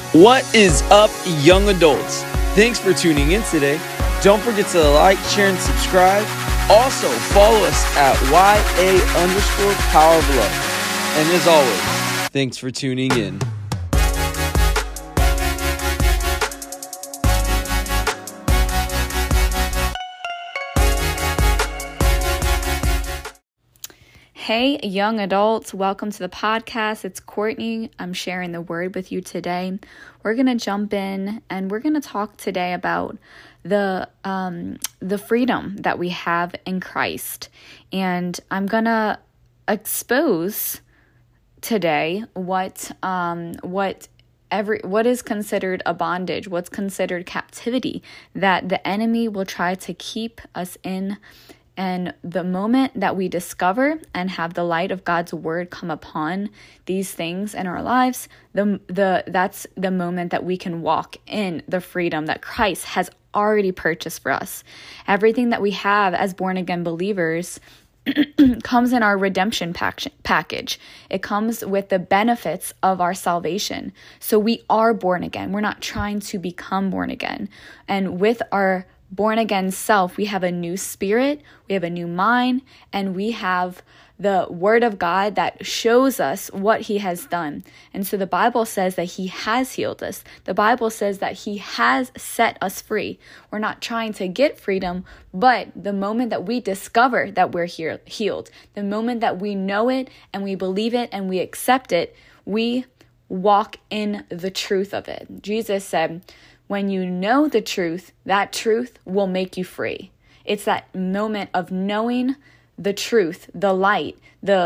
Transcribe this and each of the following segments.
What is up, young adults? Thanks for tuning in today. Don't forget to like, share, and subscribe. Also, follow us at YA_Power of Love. And as always, thanks for tuning in. Hey, young adults, welcome to the podcast. It's Courtney. I'm sharing the word with you today. We're going to jump in and we're going to talk today about the freedom that we have in Christ. And I'm going to expose today what is considered a bondage, what's considered captivity, that the enemy will try to keep us in. And the moment that we discover and have the light of God's word come upon these things in our lives, that's the moment that we can walk in the freedom that Christ has already purchased for us. Everything that we have as born-again believers comes in our redemption package. It comes with the benefits of our salvation. So we are born again. We're not trying to become born again. And with our born again self, we have a new spirit, we have a new mind, and we have the word of God that shows us what he has done. And so the Bible says that he has healed us. The Bible says that he has set us free. We're not trying to get freedom, but the moment that we discover that we're healed, the moment that we know it and we believe it and we accept it, we walk in the truth of it. Jesus said, when you know the truth, that truth will make you free. It's that moment of knowing the truth, the light,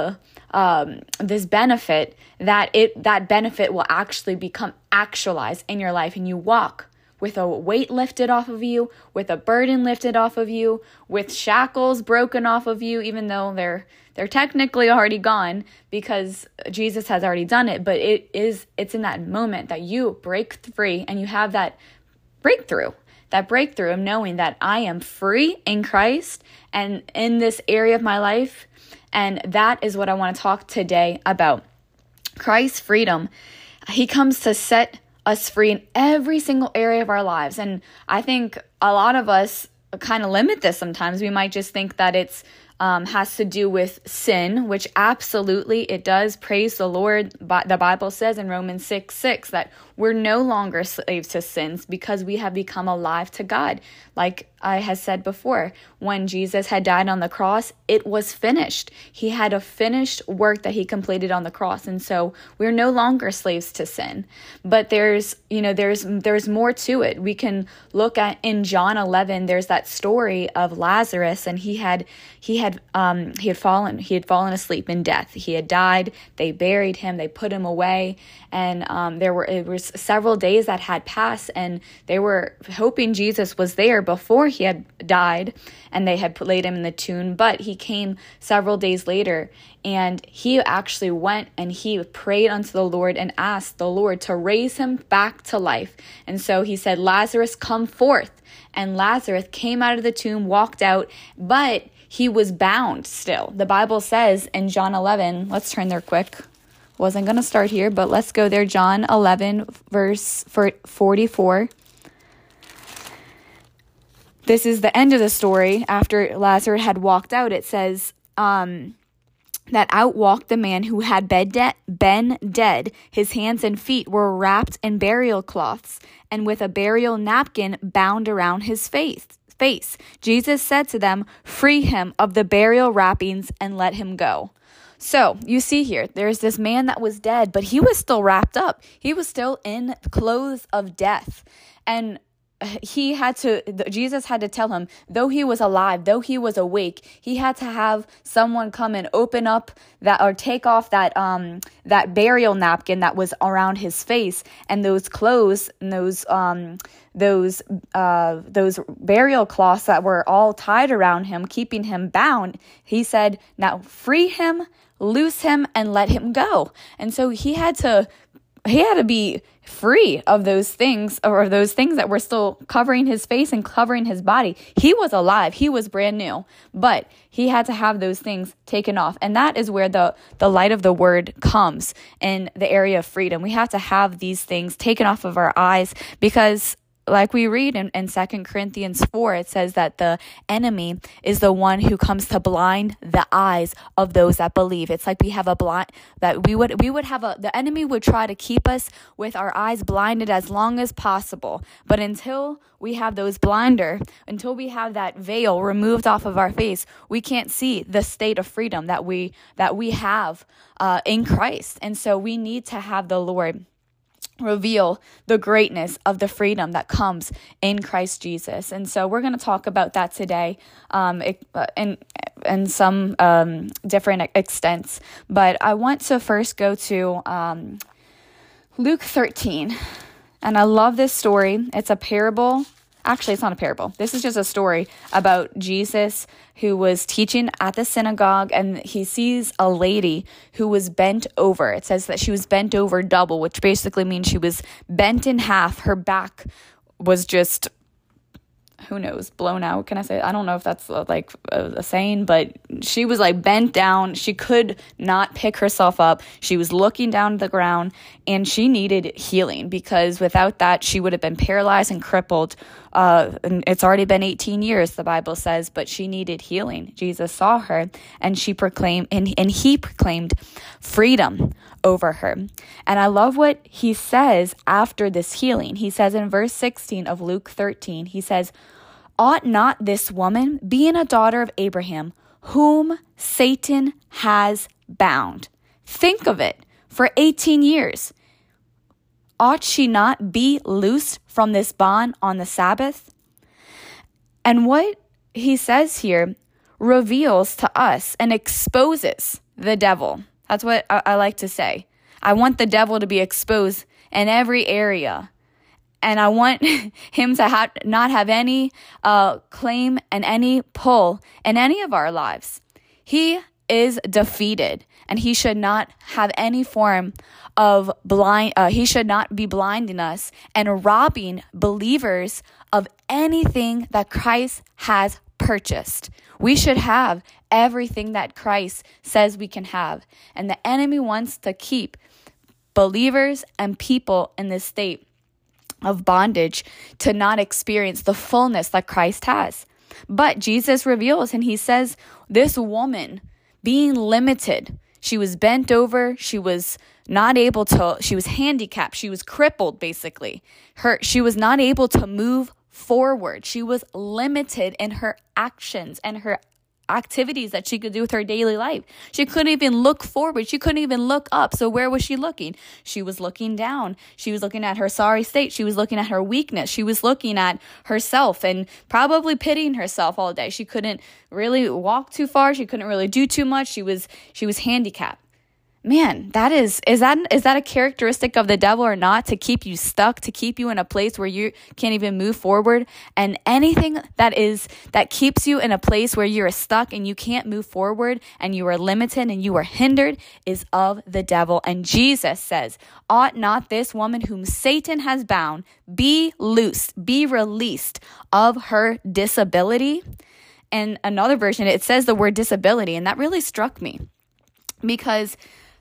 this benefit, that benefit will actually become actualized in your life, and you walk with a weight lifted off of you, with a burden lifted off of you, with shackles broken off of you, even though they're technically already gone because Jesus has already done it. But it's in that moment that you break free and you have that breakthrough of knowing that I am free in Christ and in this area of my life. And that is what I want to talk today about. Christ's freedom. He comes to set us free in every single area of our lives. And I think a lot of us kind of limit this sometimes. We might just think that it's has to do with sin, which absolutely it does. Praise the Lord. The Bible says in Romans 6:6 that we're no longer slaves to sins because we have become alive to God. Like I had said before, when Jesus had died on the cross, it was finished. He had a finished work that he completed on the cross. And so we're no longer slaves to sin. But there's more to it. We can look at in John 11, there's that story of Lazarus, and he had fallen asleep in death. He had died. They buried him. They put him away. And it was several days that had passed, and they were hoping Jesus was there before he had died, and they had laid him in the tomb. But he came several days later, and he actually went and he prayed unto the Lord and asked the Lord to raise him back to life. And so he said, Lazarus, come forth. And Lazarus came out of the tomb, walked out, but he was bound still. The Bible says in John 11, let's turn there quick. Wasn't going to start here, but let's go there. John 11, verse 44. This is the end of the story. After Lazarus had walked out, it says that out walked the man who had been dead. His hands and feet were wrapped in burial cloths, and with a burial napkin bound around his face. Jesus said to them, free him of the burial wrappings and let him go. So you see here, there's this man that was dead, but he was still wrapped up. He was still in clothes of death. And Jesus had to tell him, though he was alive, though he was awake, he had to have someone come and open up that, or take off that burial napkin that was around his face, and those clothes and those burial cloths that were all tied around him, keeping him bound. He said, now free him, loose him, and let him go. And so he had to he had to be free of those things, or those things that were still covering his face and covering his body. He was alive. He was brand new, but he had to have those things taken off. And that is where the light of the word comes in the area of freedom. We have to have these things taken off of our eyes, because like we read in 2 Corinthians 4, it says that the enemy is the one who comes to blind the eyes of those that believe. It's like we have the enemy would try to keep us with our eyes blinded as long as possible. But until we have until we have that veil removed off of our face, we can't see the state of freedom that we have in Christ. And so we need to have the Lord reveal the greatness of the freedom that comes in Christ Jesus. And so we're going to talk about that today in some different extents. But I want to first go to Luke 13. And I love this story. It's a parable. Actually, it's not a parable. This is just a story about Jesus who was teaching at the synagogue, and he sees a lady who was bent over. It says that she was bent over double, which basically means she was bent in half. Her back was just, who knows, blown out. Can I say? I don't know if that's like a saying, but she was like bent down. She could not pick herself up. She was looking down at the ground, and she needed healing, because without that, she would have been paralyzed and crippled. And it's already been 18 years, the Bible says, but she needed healing. Jesus saw her, and he proclaimed freedom over her. And I love what he says after this healing. He says in verse 16 of Luke 13, he says, "Ought not this woman, being a daughter of Abraham, whom Satan has bound?" Think of it. For 18 years. Ought she not be loosed from this bond on the Sabbath? And what he says here reveals to us and exposes the devil. That's what I like to say. I want the devil to be exposed in every area. And I want him to not have any claim and any pull in any of our lives. He is defeated, and he should not have any form of he should not be blinding us and robbing believers of anything that Christ has purchased. We should have everything that Christ says we can have. And the enemy wants to keep believers and people in this state of bondage to not experience the fullness that Christ has. But Jesus reveals, and he says, this woman being limited, she was bent over, she was handicapped, she was crippled basically. She was not able to move forward. She was limited in her actions and her activities that she could do with her daily life. She couldn't even look forward. She couldn't even look up. So where was she looking? She was looking down. She was looking at her sorry state. She was looking at her weakness. She was looking at herself and probably pitying herself all day. She couldn't really walk too far. She couldn't really do too much. She was handicapped. Man, is that a characteristic of the devil or not? To keep you stuck, to keep you in a place where you can't even move forward. And anything that keeps you in a place where you're stuck and you can't move forward and you are limited and you are hindered is of the devil. And Jesus says, ought not this woman whom Satan has bound be loosed, be released of her disability? And another version, it says the word disability, and that really struck me, because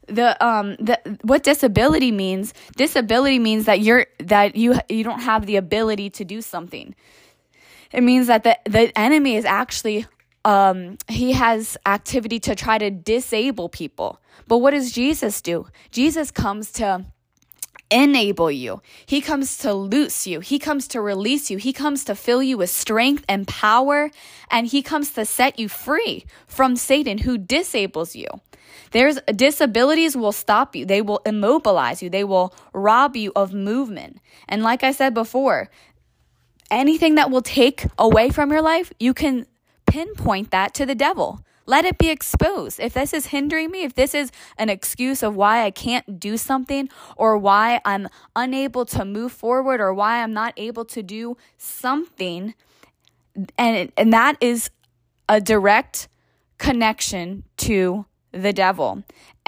what disability means that you don't have the ability to do something. It means that the enemy is actually he has activity to try to disable people. But what does Jesus do? Jesus comes to enable you. He comes to loose you. He comes to release you. He comes to fill you with strength and power, and he comes to set you free from Satan, who disables you. Disabilities will stop you. They will immobilize you. They will rob you of movement. And like I said before, anything that will take away from your life, you can pinpoint that to the devil. Let it be exposed. If this is hindering me, if this is an excuse of why I can't do something, or why I'm unable to move forward, or why I'm not able to do something, and that is a direct connection to the devil.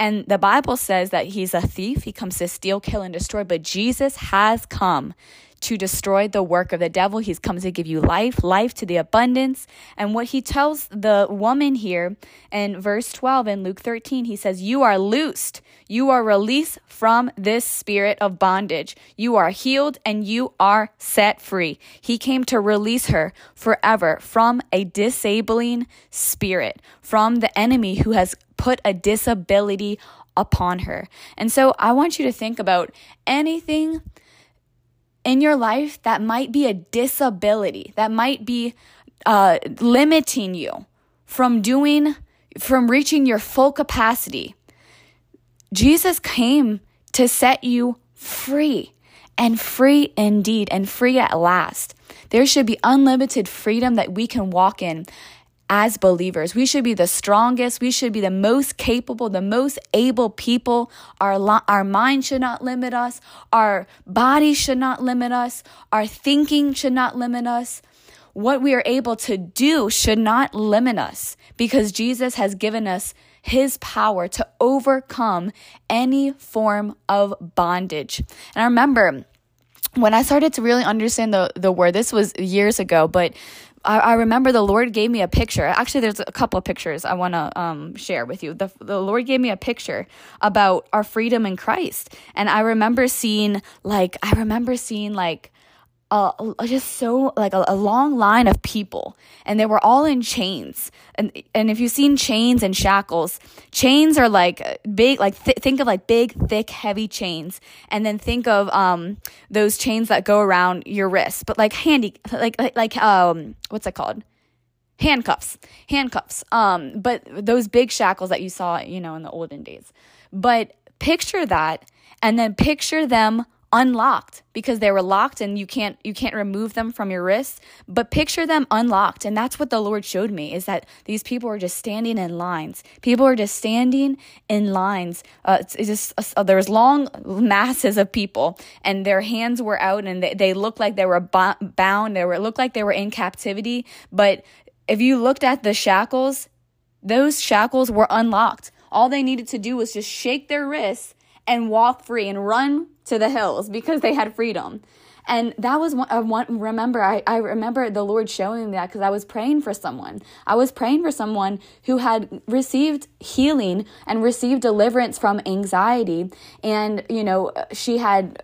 And the Bible says that he's a thief. He comes to steal, kill, and destroy. But Jesus has come to destroy the work of the devil. He's come to give you life to the abundance. And what he tells the woman here in verse 12 in Luke 13, he says, you are loosed. You are released from this spirit of bondage. You are healed and you are set free. He came to release her forever from a disabling spirit, from the enemy who has put a disability upon her. And so I want you to think about anything in your life that might be a disability, that might be limiting you from reaching your full capacity. Jesus came to set you free, and free indeed, and free at last. There should be unlimited freedom that we can walk in as believers. We should be the strongest. We should be the most capable, the most able people. Our mind should not limit us. Our body should not limit us. Our thinking should not limit us. What we are able to do should not limit us, because Jesus has given us his power to overcome any form of bondage. And I remember when I started to really understand the word, this was years ago, but I remember the Lord gave me a picture. Actually, there's a couple of pictures I want to share with you. The Lord gave me a picture about our freedom in Christ. And I remember seeing just so like a long line of people, and they were all in chains. And if you've seen chains and shackles, chains are like big, like think of like big, thick, heavy chains, and then think of those chains that go around your wrist, but like what's it called? Handcuffs. But those big shackles that you saw, in the olden days. But picture that, and then picture them unlocked, because they were locked and you can't remove them from your wrists, but picture them unlocked. And that's what the Lord showed me, is that these people were just standing in lines. People were just standing in lines. There was long masses of people, and their hands were out, and they looked like they were bound. Looked like they were in captivity. But if you looked at the shackles, those shackles were unlocked. All they needed to do was just shake their wrists and walk free and run to the hills, because they had freedom. And that was I remember the Lord showing me that, because I was praying for someone. I was praying for someone who had received healing and received deliverance from anxiety. And, she had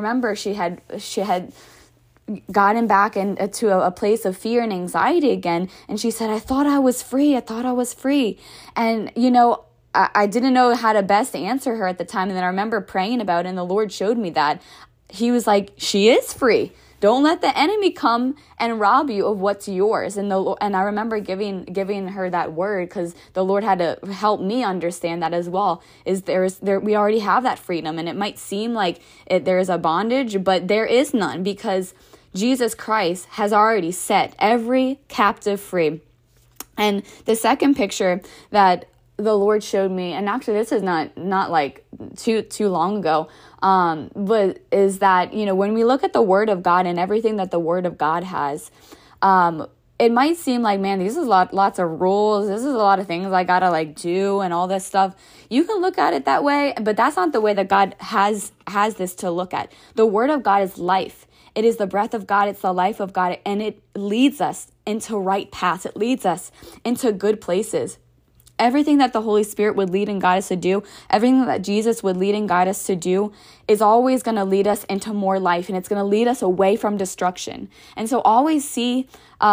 gotten back into a place of fear and anxiety again. And she said, I thought I was free. And, I didn't know how to best answer her at the time. And then I remember praying about it, and the Lord showed me that. He was like, she is free. Don't let the enemy come and rob you of what's yours. And I remember giving her that word, because the Lord had to help me understand that as well. We already have that freedom, and it might seem like there is a bondage, but there is none, because Jesus Christ has already set every captive free. And the second picture that the Lord showed me, and actually this is not like too long ago, but is that, when we look at the Word of God and everything that the Word of God has, it might seem like, man, these is lots of rules. This is a lot of things I gotta do and all this stuff. You can look at it that way, but that's not the way that God has this to look at. The Word of God is life. It is the breath of God. It's the life of God, and it leads us into right paths. It leads us into good places. Everything that the Holy Spirit would lead and guide us to do, everything that Jesus would lead and guide us to do, is always going to lead us into more life, and it's going to lead us away from destruction. And so always see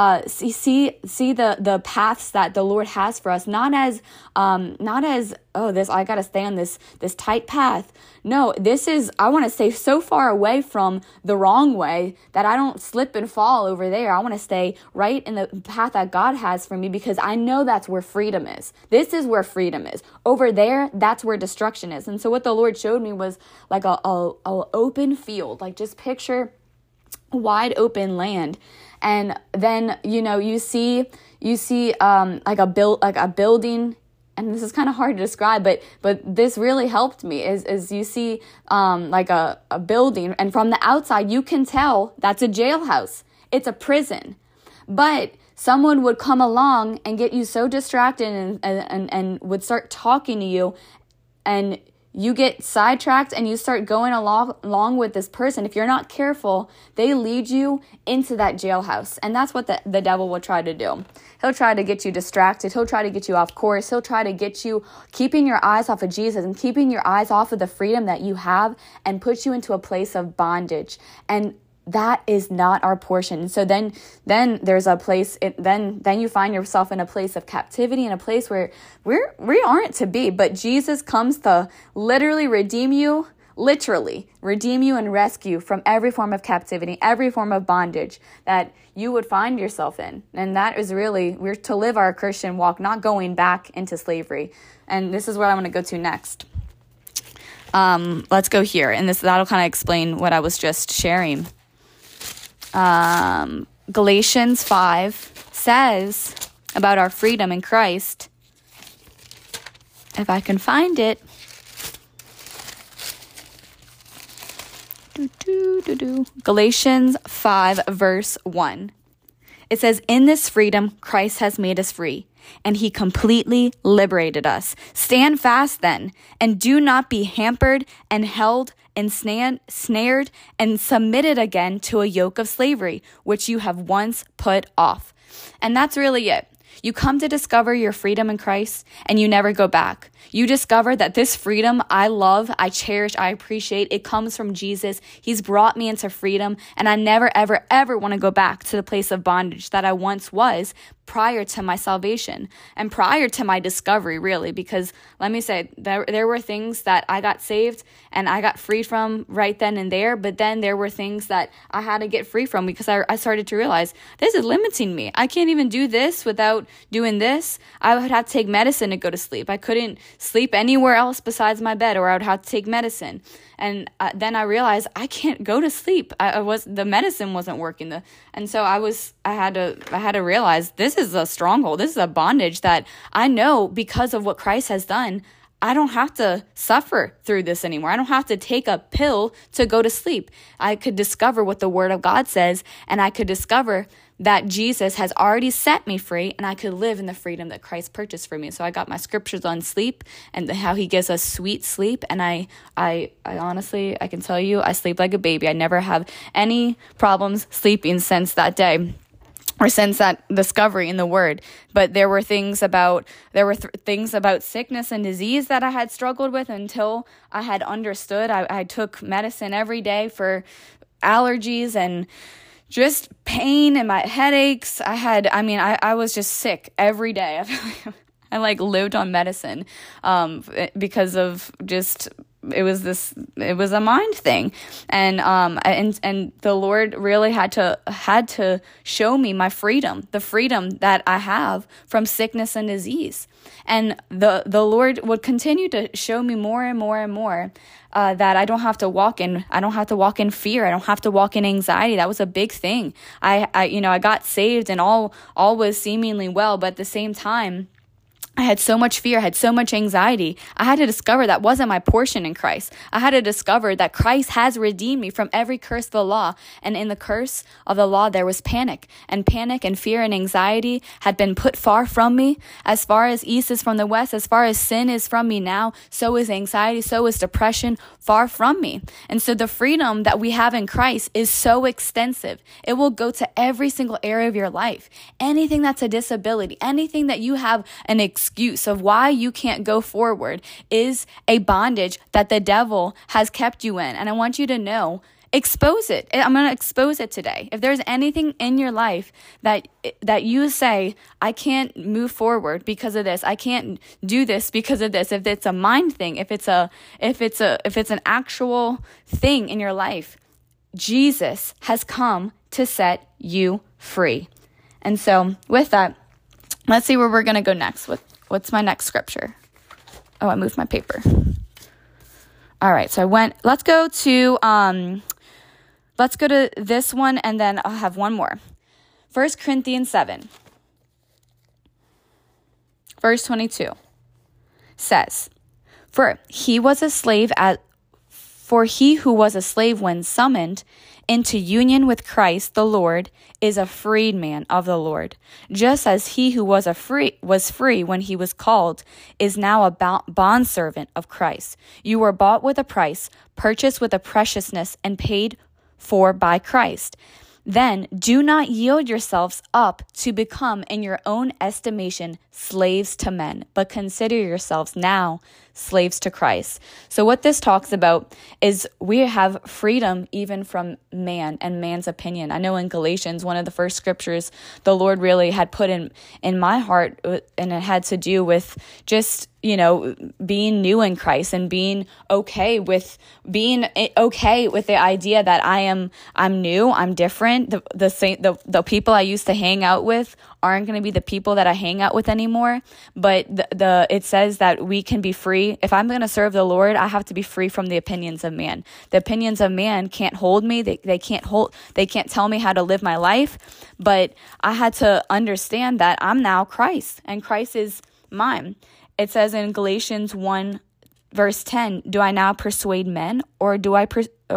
the paths that the Lord has for us, not as this, I got to stay on this tight path. No, I want to stay so far away from the wrong way that I don't slip and fall over there. I want to stay right in the path that God has for me, because I know that's where freedom is. This is where freedom is. Over there, that's where destruction is. And so what the Lord showed me was like a open field. Like, just picture wide open land. And then, you see like a building. And this is kind of hard to describe, but this really helped me, is you see like a building, and from the outside you can tell that's a jailhouse. It's a prison. But someone would come along and get you so distracted and would start talking to you, and you get sidetracked and you start going along with this person. If you're not careful, they lead you into that jailhouse. And that's what the devil will try to do. He'll try to get you distracted. He'll try to get you off course. He'll try to get you keeping your eyes off of Jesus and keeping your eyes off of the freedom that you have and put you into a place of bondage. And that is not our portion. So then there's a place, then you find yourself in a place of captivity, in a place where we aren't to be. But Jesus comes to literally redeem you and rescue from every form of captivity, every form of bondage that you would find yourself in. And that is really, we're to live our Christian walk, not going back into slavery. And this is where I want to go to next. Let's go here. And that'll kind of explain what I was just sharing. Galatians 5 says about our freedom in Christ. If I can find it. Galatians 5 verse 1. It says, "In this freedom, Christ has made us free, and he completely liberated us. Stand fast then, and do not be hampered and held and snared and submitted again to a yoke of slavery, which you have once put off." And that's really it. You come to discover your freedom in Christ, and you never go back. You discover that this freedom I love, I cherish, I appreciate. It comes from Jesus. He's brought me into freedom, and I never, ever, ever want to go back to the place of bondage that I once was prior to my salvation and prior to my discovery, really, because let me say, there were things that I got saved and I got freed from right then and there, but then there were things that I had to get free from because I started to realize this is limiting me. I can't even do this without doing this. I would have to take medicine to go to sleep. I couldn't sleep anywhere else besides my bed, or I would have to take medicine. And then I realized I can't go to sleep. The medicine wasn't working. And so I had to realize this is a stronghold. This is a bondage that I know because of what Christ has done. I don't have to suffer through this anymore. I don't have to take a pill to go to sleep. I could discover what the Word of God says, and I could discover that Jesus has already set me free, and I could live in the freedom that Christ purchased for me. So I got my scriptures on sleep and how he gives us sweet sleep. And I honestly, I can tell you, I sleep like a baby. I never have any problems sleeping since that day, or since that discovery in the Word. But there were things about sickness and disease that I had struggled with until I had understood. I took medicine every day for allergies and just pain and my headaches. I was just sick every day. I lived on medicine because of just, it was a mind thing. And the Lord really had to show me my freedom, the freedom that I have from sickness and disease. And the Lord would continue to show me more and more and more that I don't have to walk in fear. I don't have to walk in anxiety. That was a big thing. I got saved and all was seemingly well, but at the same time, I had so much fear, I had so much anxiety. I had to discover that wasn't my portion in Christ. I had to discover that Christ has redeemed me from every curse of the law. And in the curse of the law, there was panic. And panic and fear and anxiety had been put far from me. As far as east is from the west, as far as sin is from me now, so is anxiety, so is depression far from me. And so the freedom that we have in Christ is so extensive. It will go to every single area of your life. Anything that's a disability, anything that you have an excuse of why you can't go forward is a bondage that the devil has kept you in. And I want you to know, expose it. I'm going to expose it today. If there's anything in your life that you say, I can't move forward because of this, I can't do this because of this, if it's a mind thing, if it's an actual thing in your life, Jesus has come to set you free. And so with that, let's see where we're going to go next. What's my next scripture? Oh, I moved my paper. All right. So let's go to this one, and then I'll have one more. 1 Corinthians 7, verse 22 says, For he was a slave For he who was a slave when summoned into union with Christ the Lord is a freedman of the Lord, just as he who was free when he was called is now a bondservant of Christ. You were bought with a price, purchased with a preciousness, and paid for by Christ. Then do not yield yourselves up to become, in your own estimation, slaves to men, but consider yourselves now slaves to Christ. So what this talks about is we have freedom even from man and man's opinion. I know in Galatians, one of the first scriptures the Lord really had put in my heart, and it had to do with just, being new in Christ and being okay with the idea that I'm new, I'm different. The people I used to hang out with aren't going to be the people that I hang out with anymore. But it says that we can be free. If I'm going to serve the Lord, I have to be free from the opinions of man. The opinions of man can't hold me. They can't tell me how to live my life. But I had to understand that I'm now Christ, and Christ is mine. It says in Galatians 1, verse 10, do I now persuade men, or do I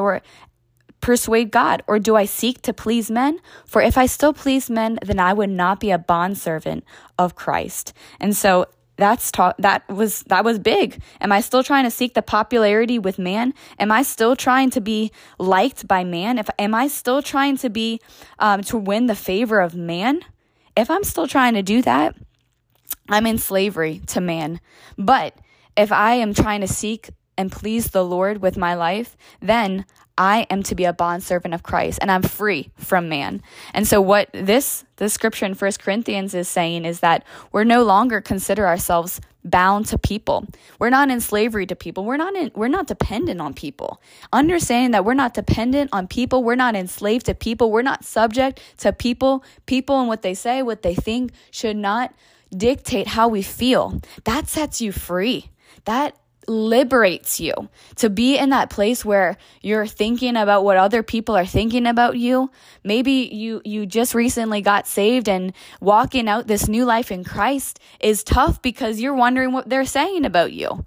persuade God, or do I seek to please men? For if I still please men, then I would not be a bondservant of Christ. And so that was big. Am I still trying to seek the popularity with man? Am I still trying to be liked by man? Am I still trying to be to win the favor of man? If I'm still trying to do that, I'm in slavery to man. But if I am trying to seek and please the Lord with my life, then I am to be a bondservant of Christ, and I'm free from man. And so what this scripture in 1 Corinthians is saying is that we're no longer consider ourselves bound to people. We're not in slavery to people. We're not dependent on people. Understanding that we're not dependent on people, we're not enslaved to people, we're not subject to people. People and what they say, what they think should not dictate how we feel. That sets you free. That liberates you to be in that place where you're thinking about what other people are thinking about you. Maybe you just recently got saved, and walking out this new life in Christ is tough because you're wondering what they're saying about you.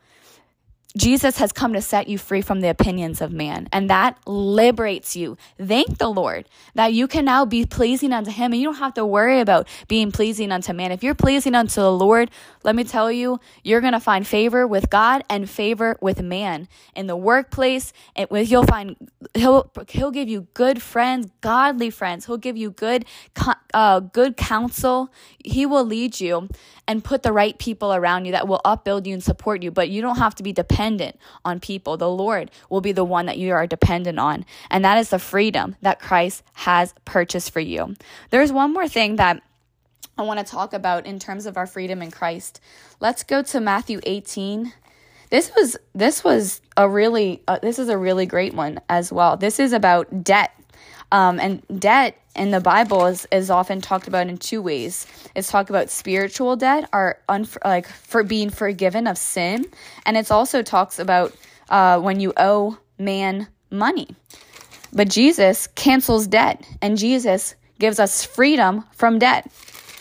Jesus has come to set you free from the opinions of man, and that liberates you. Thank the Lord that you can now be pleasing unto him, and you don't have to worry about being pleasing unto man. If you're pleasing unto the Lord, let me tell you, you're going to find favor with God and favor with man. In the workplace, he'll give you good friends, godly friends. He'll give you good counsel. He will lead you and put the right people around you that will upbuild you and support you. But you don't have to be dependent on people. The Lord will be the one that you are dependent on. And that is the freedom that Christ has purchased for you. There's one more thing that I want to talk about in terms of our freedom in Christ. Let's go to Matthew 18. This is a really great one as well. This is about debt. And debt in the Bible is often talked about in two ways. It's talked about spiritual debt, or for being forgiven of sin, and it's also talks about when you owe man money. But Jesus cancels debt, and Jesus gives us freedom from debt.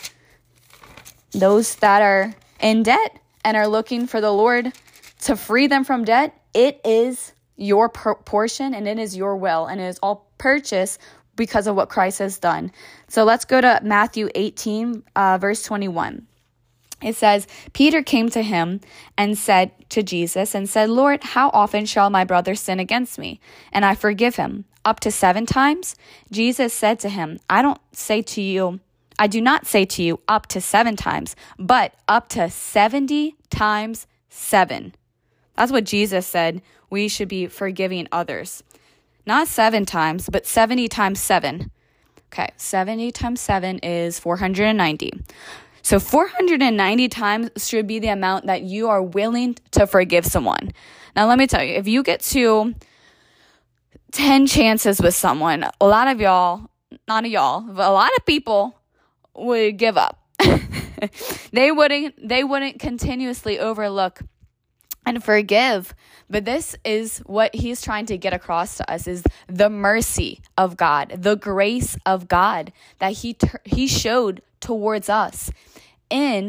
Those that are in debt and are looking for the Lord to free them from debt, it is your portion, and it is your will, and it is all purchased because of what Christ has done. So let's go to Matthew 18, verse 21. It says, Peter came to him and said to Jesus, Lord, how often shall my brother sin against me, and I forgive him? Up to 7 times? Jesus said to him, I do not say to you up to 7 times, but up to 70 times 7. That's what Jesus said we should be forgiving others. Not 7 times, but 70 times 7. Okay, 70 times 7 is 490. So 490 times should be the amount that you are willing to forgive someone. Now, let me tell you, if you get to 10 chances with someone, a lot of y'all, not y'all, but a lot of people would give up. They wouldn't continuously overlook and forgive. But this is what he's trying to get across to us, is the mercy of God, the grace of God that he showed towards us in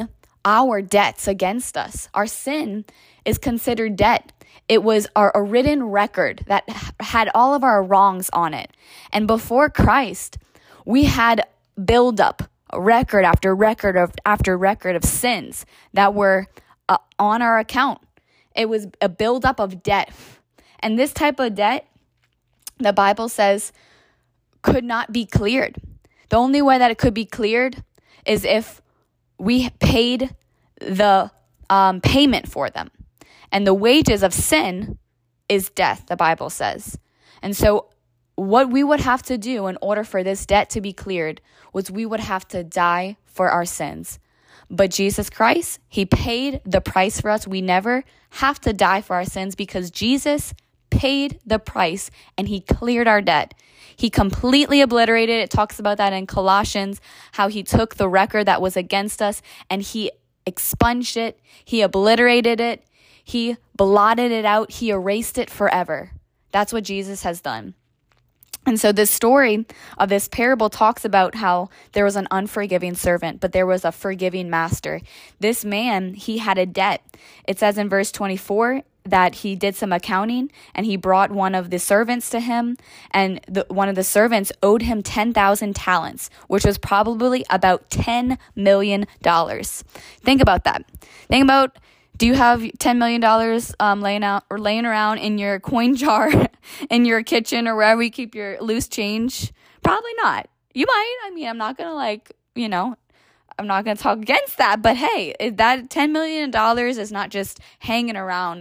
our debts against us. Our sin is considered debt. It was a written record that had all of our wrongs on it. And before Christ, we had buildup, record after record after record of sins that were on our account. It was a buildup of debt. And this type of debt, the Bible says, could not be cleared. The only way that it could be cleared is if we paid the payment for them. And the wages of sin is death, the Bible says. And so what we would have to do in order for this debt to be cleared was we would have to die for our sins. But Jesus Christ, he paid the price for us. We never have to die for our sins because Jesus paid the price and he cleared our debt. He completely obliterated. It talks about that in Colossians, how he took the record that was against us and he expunged it. He obliterated it. He blotted it out. He erased it forever. That's what Jesus has done. And so this story of this parable talks about how there was an unforgiving servant, but there was a forgiving master. This man, he had a debt. It says in verse 24 that he did some accounting and he brought one of the servants to him, and one of the servants owed him 10,000 talents, which was probably about $10 million. Think about that. Think about, do you have $10 million laying around in your coin jar in your kitchen or wherever you keep your loose change? Probably not. You might. I mean, I'm not going to I'm not going to talk against that. But hey, that $10 million is not just hanging around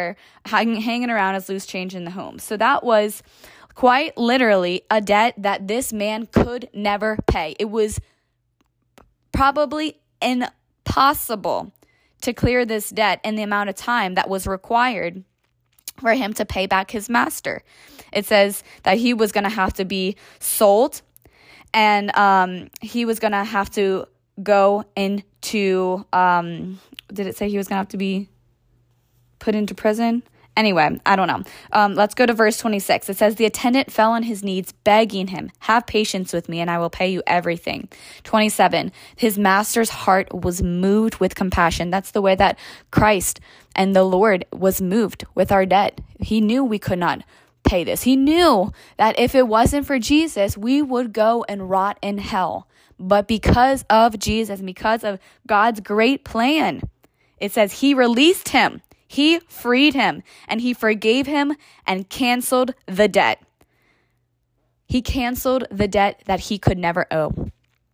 as loose change in the home. So that was quite literally a debt that this man could never pay. It was probably impossible to clear this debt in the amount of time that was required for him to pay back his master. It says that he was going to have to be sold, and he was going to have to go into, did it say he was going to have to be put into prison? Anyway, I don't know. Let's go to verse 26. It says, the attendant fell on his knees, begging him, have patience with me, and I will pay you everything. 27, his master's heart was moved with compassion. That's the way that Christ and the Lord was moved with our debt. He knew we could not pay this. He knew that if it wasn't for Jesus, we would go and rot in hell. But because of Jesus, and because of God's great plan, it says he released him. He freed him, and he forgave him and canceled the debt. He canceled the debt that he could never owe.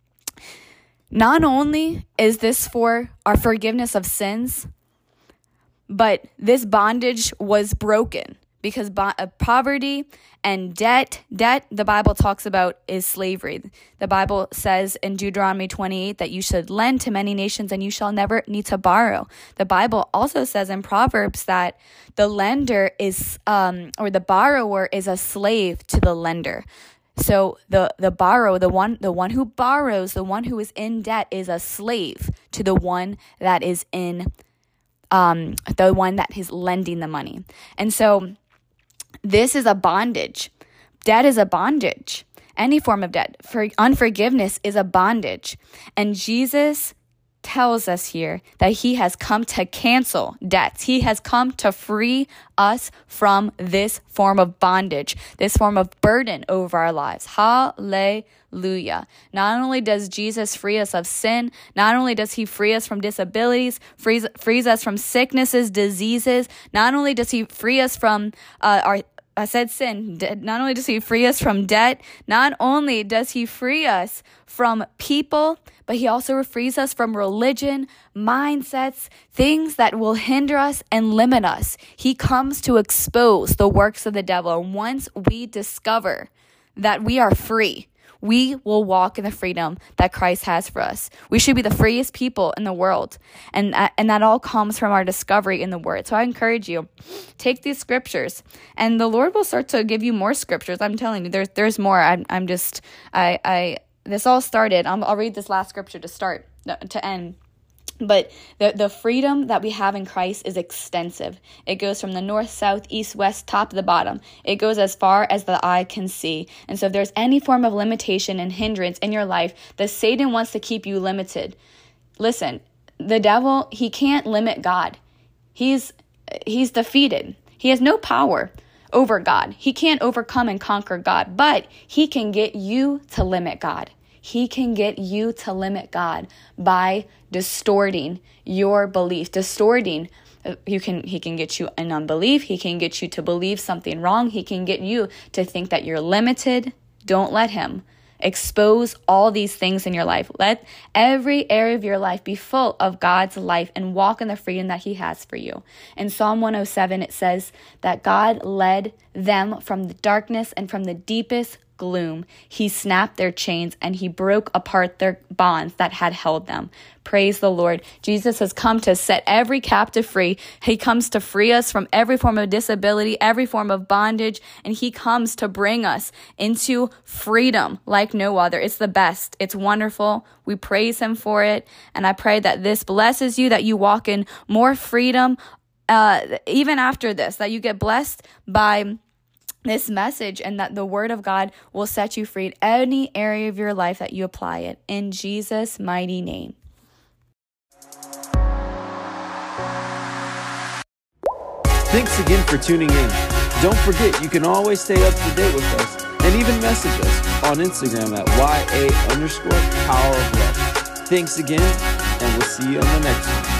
Not only is this for our forgiveness of sins, but this bondage was broken because poverty and debt, the Bible talks about, is slavery. The Bible says in Deuteronomy 28 that you should lend to many nations and you shall never need to borrow. The Bible also says in Proverbs that the lender is, or the borrower is a slave to the lender. So the borrower, the one who borrows, the one who is in debt is a slave to the one that is in, the one that is lending the money. And so this is a bondage. Debt is a bondage. Any form of debt. Unforgiveness is a bondage. And Jesus tells us here that he has come to cancel debts. He has come to free us from this form of bondage, this form of burden over our lives. Hallelujah. Not only does Jesus free us of sin, not only does he free us from disabilities, frees us from sicknesses, diseases, not only does he free us from sin. Not only does he free us from debt, not only does he free us from people, but he also frees us from religion, mindsets, things that will hinder us and limit us. He comes to expose the works of the devil. And once we discover that we are free, we will walk in the freedom that Christ has for us. We should be the freest people in the world. And that all comes from our discovery in the Word. So I encourage you, take these scriptures and the Lord will start to give you more scriptures. I'm telling you, there's more. This all started. I'll read this last scripture to end. But the freedom that we have in Christ is extensive. It goes from the north, south, east, west, top to the bottom. It goes as far as the eye can see. And so if there's any form of limitation and hindrance in your life, that Satan wants to keep you limited, listen, the devil, he can't limit God. He's defeated. He has no power over God. He can't overcome and conquer God, but he can get you to limit God. He can get you to limit God by distorting your belief, he can get you in unbelief. He can get you to believe something wrong. He can get you to think that you're limited. Don't let him expose all these things in your life. Let every area of your life be full of God's life and walk in the freedom that he has for you. In Psalm 107, it says that God led them from the darkness and from the deepest gloom. He snapped their chains and he broke apart their bonds that had held them. Praise the Lord. Jesus has come to set every captive free. He comes to free us from every form of disability, every form of bondage, and he comes to bring us into freedom like no other. It's the best. It's wonderful. We praise him for it. And I pray that this blesses you, that you walk in more freedom, even after this, that you get blessed by this message, and that the word of God will set you free in any area of your life that you apply it. In Jesus' mighty name. Thanks again for tuning in. Don't forget, you can always stay up to date with us and even message us on Instagram at YA_Power of Love. Thanks again, and we'll see you on the next one.